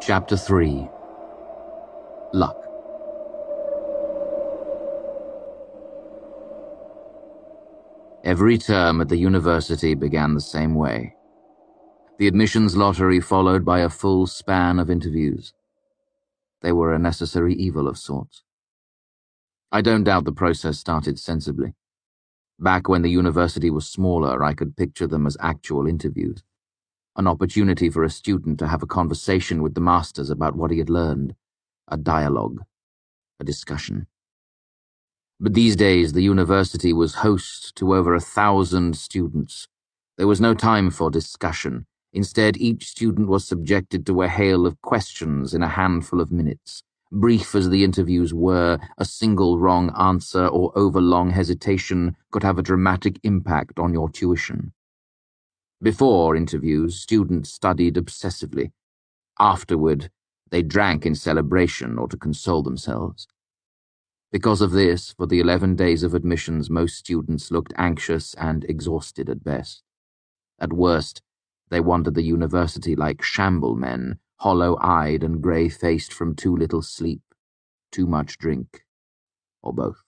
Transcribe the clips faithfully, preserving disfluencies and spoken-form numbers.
Chapter three. Luck. Every term at the university began the same way. The admissions lottery followed by a full span of interviews. They were a necessary evil of sorts. I don't doubt the process started sensibly. Back when the university was smaller, I could picture them as actual interviews. An opportunity for a student to have a conversation with the masters about what he had learned. A dialogue. A discussion. But these days, the university was host to over a thousand students. There was no time for discussion. Instead, each student was subjected to a hail of questions in a handful of minutes. Brief as the interviews were, a single wrong answer or overlong hesitation could have a dramatic impact on your tuition. Before interviews, students studied obsessively. Afterward, they drank in celebration or to console themselves. Because of this, for the eleven days of admissions, most students looked anxious and exhausted at best. At worst, they wandered the university like shamble men, hollow-eyed and grey-faced from too little sleep, too much drink, or both.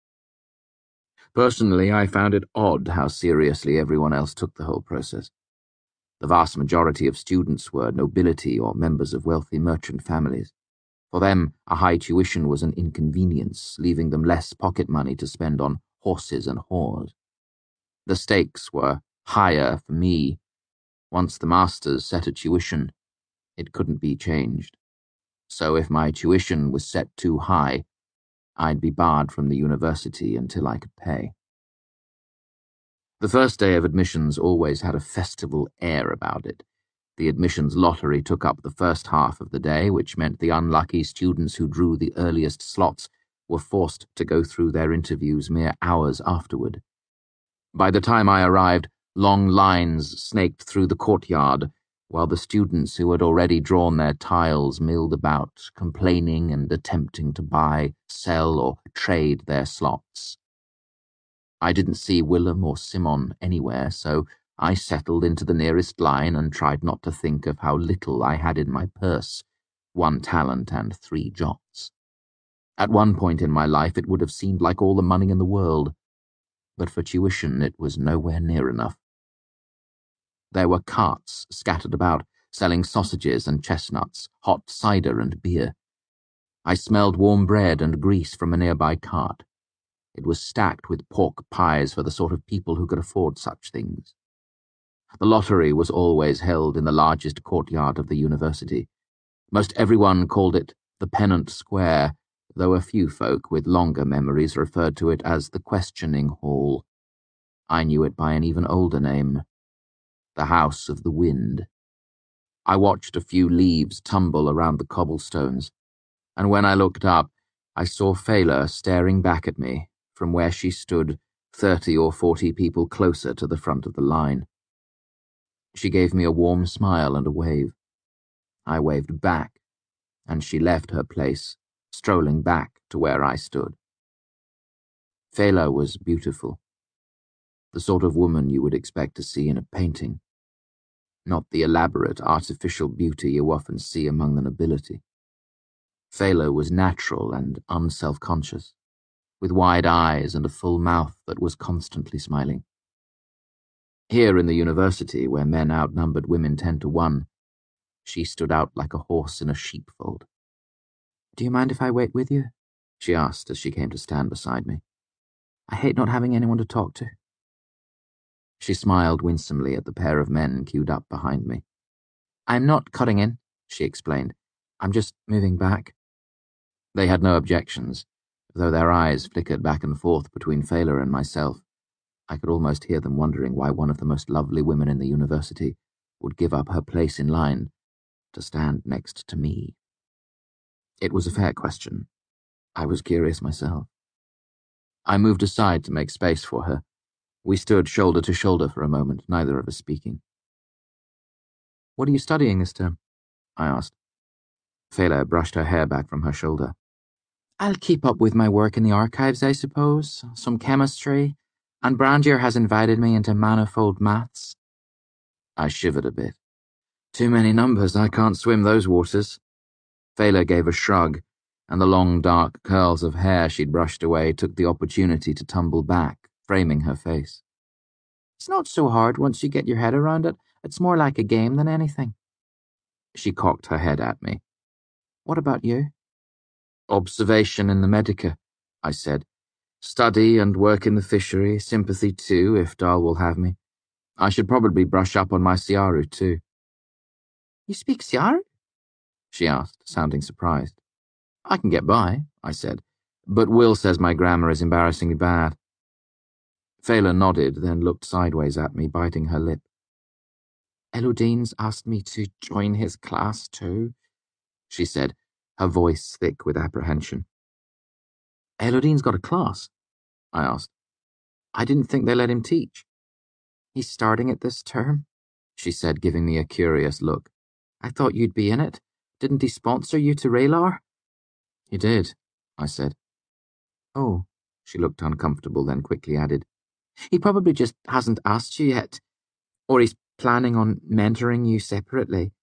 Personally, I found it odd how seriously everyone else took the whole process. The vast majority of students were nobility or members of wealthy merchant families. For them, a high tuition was an inconvenience, leaving them less pocket money to spend on horses and whores. The stakes were higher for me. Once the masters set a tuition, it couldn't be changed. So if my tuition was set too high, I'd be barred from the university until I could pay. The first day of admissions always had a festival air about it. The admissions lottery took up the first half of the day, which meant the unlucky students who drew the earliest slots were forced to go through their interviews mere hours afterward. By the time I arrived, long lines snaked through the courtyard, while the students who had already drawn their tiles milled about, complaining and attempting to buy, sell, or trade their slots. I didn't see Willem or Simon anywhere, so I settled into the nearest line and tried not to think of how little I had in my purse, one talent and three jots. At one point in my life it would have seemed like all the money in the world, but for tuition it was nowhere near enough. There were carts scattered about, selling sausages and chestnuts, hot cider and beer. I smelled warm bread and grease from a nearby cart. It was stacked with pork pies for the sort of people who could afford such things. The lottery was always held in the largest courtyard of the university. Most everyone called it the Pennant Square, though a few folk with longer memories referred to it as the Questioning Hall. I knew it by an even older name, the House of the Wind. I watched a few leaves tumble around the cobblestones, and when I looked up, I saw Fela staring back at me from where she stood, thirty or forty people closer to the front of the line. She gave me a warm smile and a wave. I waved back, and she left her place, strolling back to where I stood. Fela was beautiful. The sort of woman you would expect to see in a painting, not the elaborate, artificial beauty you often see among the nobility. Fela was natural and unself-conscious, with wide eyes and a full mouth that was constantly smiling. Here in the university, where men outnumbered women ten to one, she stood out like a horse in a sheepfold. "Do you mind if I wait with you?" she asked as she came to stand beside me. "I hate not having anyone to talk to." She smiled winsomely at the pair of men queued up behind me. "I'm not cutting in," she explained. "I'm just moving back." They had no objections, though their eyes flickered back and forth between Fela and myself. I could almost hear them wondering why one of the most lovely women in the university would give up her place in line to stand next to me. It was a fair question. I was curious myself. I moved aside to make space for her. We stood shoulder to shoulder for a moment, neither of us speaking. "What are you studying this term?" I asked. Fela brushed her hair back from her shoulder. "I'll keep up with my work in the archives, I suppose. Some chemistry. And Brandier has invited me into manifold maths." I shivered a bit. "Too many numbers, I can't swim those waters," Fela gave a shrug, and the long dark curls of hair she'd brushed away took the opportunity to tumble back, framing her face. It's not so hard once you get your head around it. It's more like a game than anything. She cocked her head at me. What about you? Observation in the Medica, I said. Study and work in the fishery, sympathy too, if Dal will have me. I should probably brush up on my Siaru too. You speak Siaru? She asked, sounding surprised. I can get by, I said, but Will says my grammar is embarrassingly bad. Fela nodded, then looked sideways at me, biting her lip. Elodine's asked me to join his class too, she said, her voice thick with apprehension. Elodine's got a class? I asked. I didn't think they let him teach. He's starting it this term, she said, giving me a curious look. I thought you'd be in it. Didn't he sponsor you to Raylar? He did, I said. Oh, she looked uncomfortable, then quickly added. He probably just hasn't asked you yet. Or he's planning on mentoring you separately.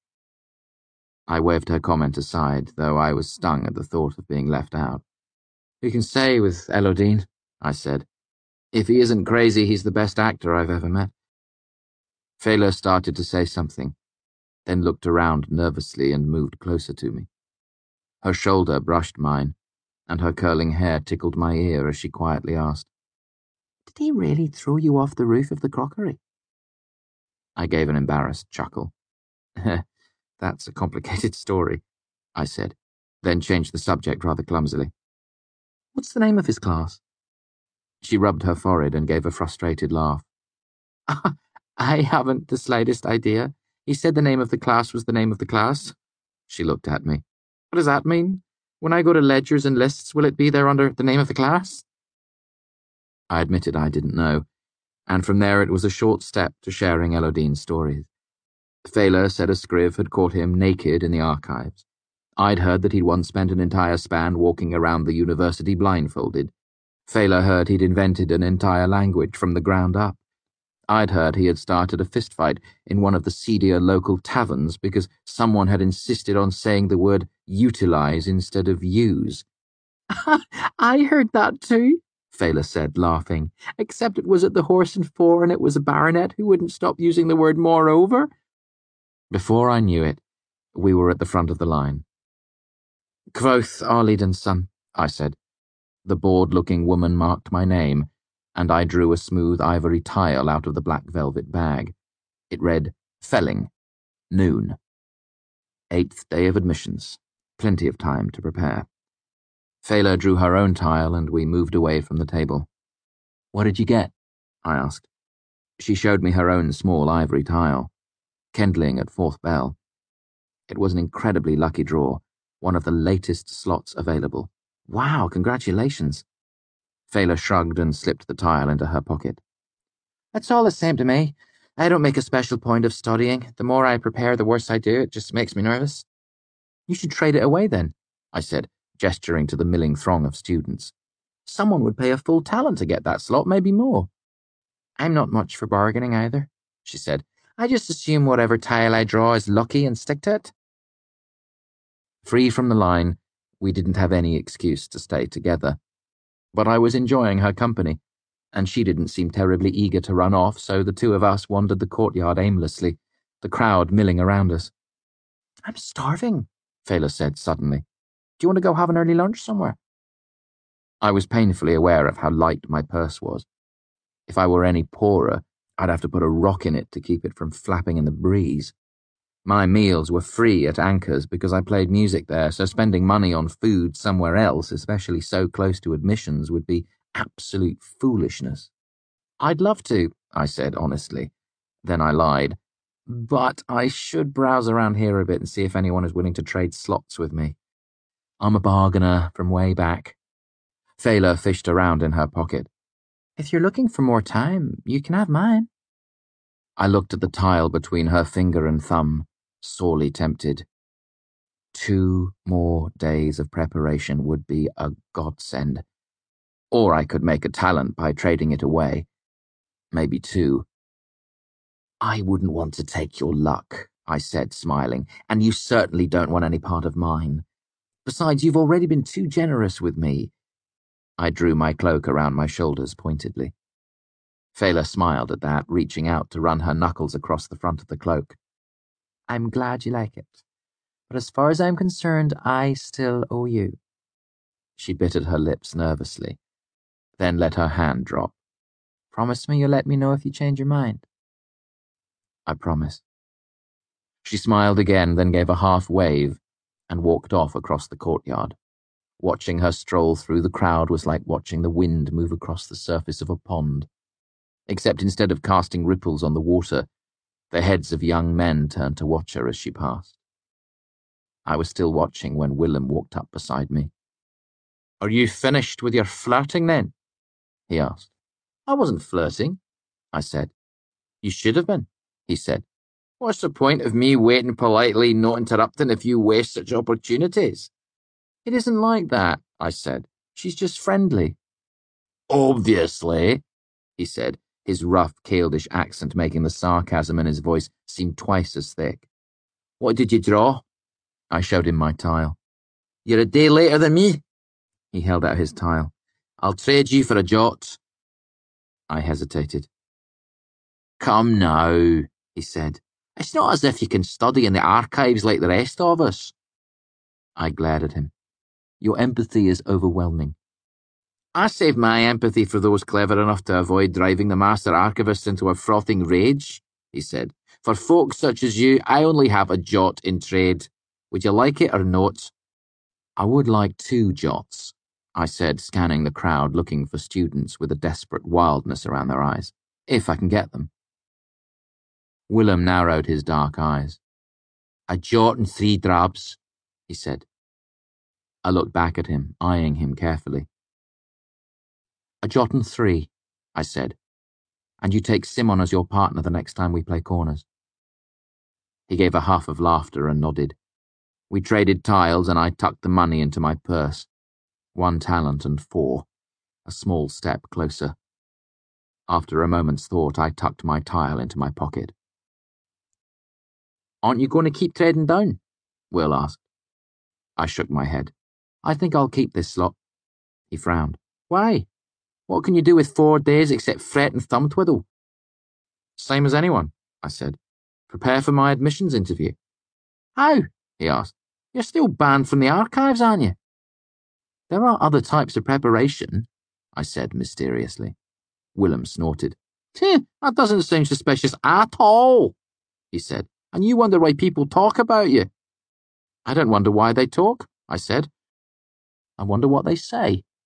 I waved her comment aside, though I was stung at the thought of being left out. You can say with Elodine, I said. If he isn't crazy, he's the best actor I've ever met. Fela started to say something, then looked around nervously and moved closer to me. Her shoulder brushed mine, and her curling hair tickled my ear as she quietly asked, Did he really throw you off the roof of the crockery? I gave an embarrassed chuckle. That's a complicated story, I said, then changed the subject rather clumsily. What's the name of his class? She rubbed her forehead and gave a frustrated laugh. I haven't the slightest idea. He said the name of the class was the name of the class. She looked at me. What does that mean? When I go to ledgers and lists, will it be there under the name of the class? I admitted I didn't know, and from there it was a short step to sharing Elodine's stories. Fela said a scriv had caught him naked in the archives. I'd heard that he'd once spent an entire span walking around the university blindfolded. Fela heard he'd invented an entire language from the ground up. I'd heard he had started a fistfight in one of the seedier local taverns because someone had insisted on saying the word utilize instead of use. I heard that too, Fela said, laughing, except it was at the Horse and Four and it was a baronet who wouldn't stop using the word moreover. Before I knew it, we were at the front of the line. Quoth Arleden son, I said. The bored-looking woman marked my name, and I drew a smooth ivory tile out of the black velvet bag. It read, Felling, noon. Eighth day of admissions. Plenty of time to prepare. Fela drew her own tile, and we moved away from the table. What did you get? I asked. She showed me her own small ivory tile. Kendling at fourth bell. It was an incredibly lucky draw, one of the latest slots available. Wow, congratulations. Fela shrugged and slipped the tile into her pocket. That's all the same to me. I don't make a special point of studying. The more I prepare, the worse I do. It just makes me nervous. You should trade it away then, I said, gesturing to the milling throng of students. Someone would pay a full talent to get that slot, maybe more. I'm not much for bargaining either, she said. I just assume whatever tile I draw is lucky and stick to it. Free from the line, we didn't have any excuse to stay together. But I was enjoying her company, and she didn't seem terribly eager to run off, so the two of us wandered the courtyard aimlessly, the crowd milling around us. I'm starving, Fela said suddenly. Do you want to go have an early lunch somewhere? I was painfully aware of how light my purse was. If I were any poorer, I'd have to put a rock in it to keep it from flapping in the breeze. My meals were free at Anchor's because I played music there, so spending money on food somewhere else, especially so close to admissions, would be absolute foolishness. I'd love to, I said honestly. Then I lied. But I should browse around here a bit and see if anyone is willing to trade slots with me. I'm a bargainer from way back. Fela fished around in her pocket. If you're looking for more time, you can have mine. I looked at the tile between her finger and thumb, sorely tempted. Two more days of preparation would be a godsend. Or I could make a talent by trading it away. Maybe two. I wouldn't want to take your luck, I said, smiling, and you certainly don't want any part of mine. Besides, you've already been too generous with me. I drew my cloak around my shoulders pointedly. Fela smiled at that, reaching out to run her knuckles across the front of the cloak. I'm glad you like it. But as far as I'm concerned, I still owe you. She bit at her lips nervously, then let her hand drop. Promise me you'll let me know if you change your mind. I promise. She smiled again, then gave a half wave and walked off across the courtyard. Watching her stroll through the crowd was like watching the wind move across the surface of a pond. Except instead of casting ripples on the water, the heads of young men turned to watch her as she passed. I was still watching when Willem walked up beside me. Are you finished with your flirting then? He asked. I wasn't flirting, I said. You should have been, he said. What's the point of me waiting politely, not interrupting if you waste such opportunities? It isn't like that, I said. She's just friendly. Obviously, he said, his rough, Caldish accent making the sarcasm in his voice seem twice as thick. What did you draw? I showed him my tile. You're a day later than me. He held out his tile. I'll trade you for a jot. I hesitated. Come now, he said. It's not as if you can study in the archives like the rest of us. I glared at him. Your empathy is overwhelming. I save my empathy for those clever enough to avoid driving the Master Archivist into a frothing rage, he said. For folks such as you, I only have a jot in trade. Would you like it or not? I would like two jots, I said, scanning the crowd looking for students with a desperate wildness around their eyes, if I can get them. Willem narrowed his dark eyes. A jot and three drabs, he said. I looked back at him, eyeing him carefully. A jot and three, I said, and you take Simon as your partner the next time we play corners. He gave a huff of laughter and nodded. We traded tiles and I tucked the money into my purse. One talent and four. A small step closer. After a moment's thought, I tucked my tile into my pocket. Aren't you going to keep trading down? Will asked. I shook my head. I think I'll keep this slot. He frowned. Why? What can you do with four days except fret and thumb twiddle? Same as anyone, I said. Prepare for my admissions interview. How? He asked. You're still banned from the archives, aren't you? There are other types of preparation, I said mysteriously. Willem snorted. That doesn't sound suspicious at all, he said. And you wonder why people talk about you. I don't wonder why they talk, I said. I wonder what they say.